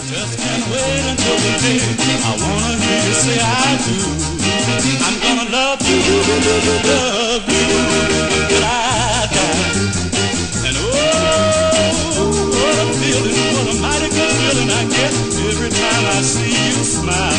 Just can't wait until the day I wanna hear you say I do. I'm gonna love you till I die. And oh, what a feeling, what a mighty good feeling I get every time I see you smile.